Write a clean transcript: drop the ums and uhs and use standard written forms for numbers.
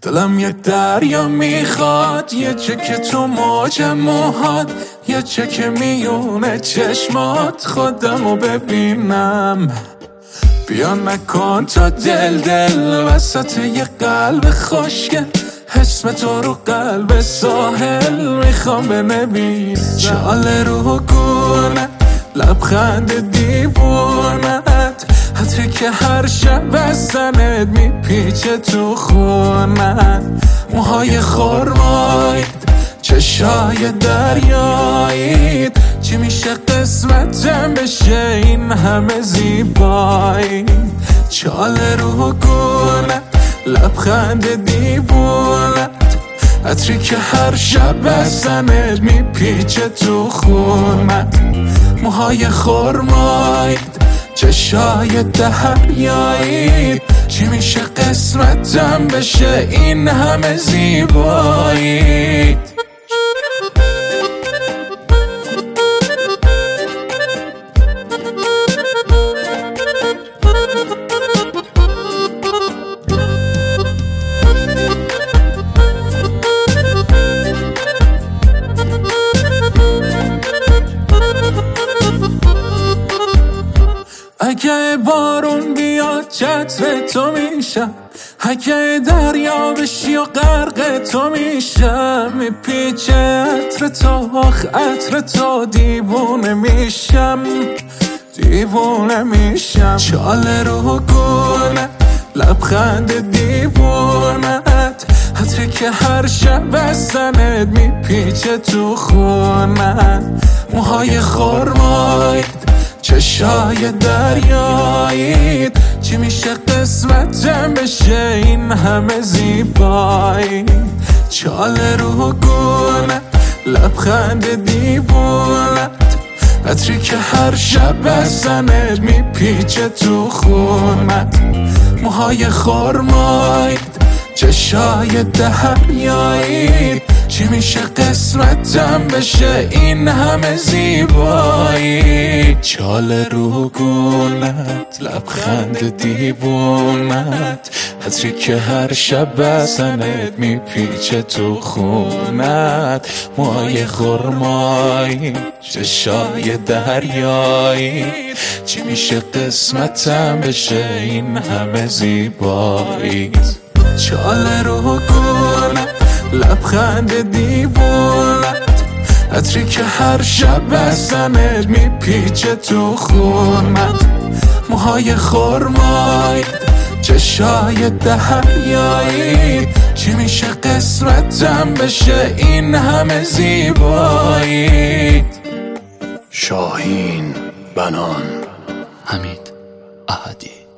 دلم یک دریا میخواد، یه چکه تو موج موهات، یه چکه میونه چشمات، خودمو ببینم. بیا نکن تا دل وسط یه قلب خوشگل، اسم تو رو قلب ساحل میخوام بنویسم. چاله رو گونه لبخند دیوونت، حتی که هر شب بزنت میپیچه تو خونت. موهای خرمایید، چشای دریایید، چی میشه قسمتم بشه این همه زیبایی. چاله رو گونه لبخند دیوونت، عطری که هر شب بزنت میپیچه تو خونت. موهای خرمایید، چشای دریایید، چی میشه قسمتم بشه این همه زیبایی. اگه بارون بیاد چتر تو میشم، اگه دریا بشی و غرق تو میشم، میپیچه عطر تو آخ عطر تو، دیوونه میشم دیوونه میشم. چاله رو گونه لبخند دیوونت، عطری که هر شب بزنت میپیچه تو خونت. موهای خرمایید، چشای دریایید، چی میشه قسمتم بشه این همه زیبایی. چاله رو گونه لبخند دیوونت، عطری که هر شب بزنت میپیچه تو خونت. موهای خرمایید، چشای دریایید، چی میشه قسمتم بشه این همه زیبایی. چاله رو گونت لبخند دیوونت، عطری که هر شب بزنت میپیچه تو خونت. موهای خرمایی، چشای دریایی، چی میشه قسمتم بشه این همه زیبایی. چاله رو گونه لبخند دیوونت، عطری که هر شب بزنت میپیچه تو خونت. موهای خرمایید، چشای دریایید، چی میشه قسمتم بشه این همه زیبایی. شاهین بنان، حمید احدی.